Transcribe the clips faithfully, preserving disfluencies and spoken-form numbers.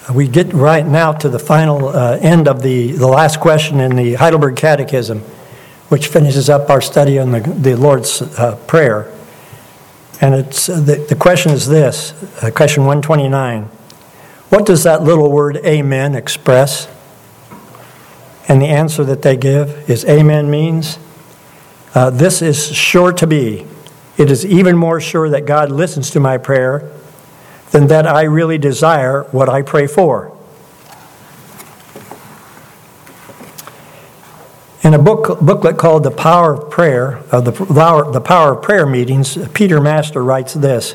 We get right now to the final uh, end of the, the last question in the Heidelberg Catechism, which finishes up our study on the, the Lord's uh, Prayer. And it's uh, the, the question is this, uh, question one twenty-nine. What does that little word amen express? And the answer that they give is amen means, uh, this is sure to be. It is even more sure that God listens to my prayer than that I really desire what I pray for. In a book booklet called The Power of Prayer, uh, the, the Power of Prayer Meetings, Peter Master writes this.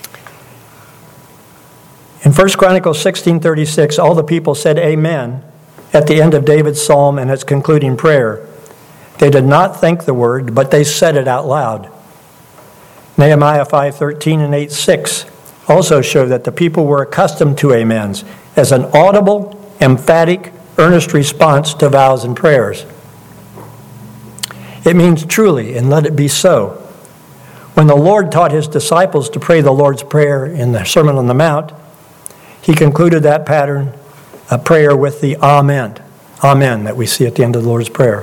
In First Chronicles sixteen thirty-six, all the people said amen at the end of David's psalm and its concluding prayer. They did not think the word, but they said it out loud. Nehemiah five thirteen and eight six also show that the people were accustomed to amens as an audible, emphatic, earnest response to vows and prayers. It means truly, and let it be so. When the Lord taught his disciples to pray the Lord's Prayer in the Sermon on the Mount, he concluded that pattern, a prayer with the Amen, Amen that we see at the end of the Lord's Prayer.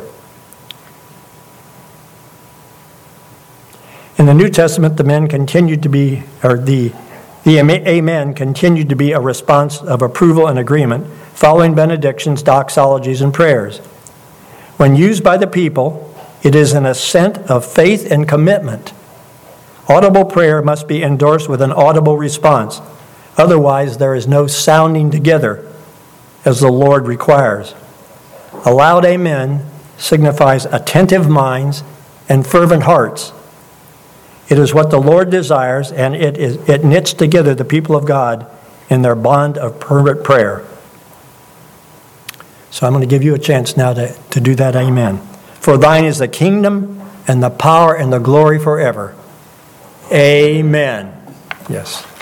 In the New Testament, the men continued to be, or the the Amen continued to be a response of approval and agreement, following benedictions, doxologies, and prayers. When used by the people, it is an assent of faith and commitment. Audible prayer must be endorsed with an audible response. Otherwise, there is no sounding together as the Lord requires. A loud amen signifies attentive minds and fervent hearts. It is what the Lord desires, and it is it knits together the people of God in their bond of fervent prayer. So I'm going to give you a chance now to, to do that amen. For thine is the kingdom and the power and the glory forever. Amen. Yes.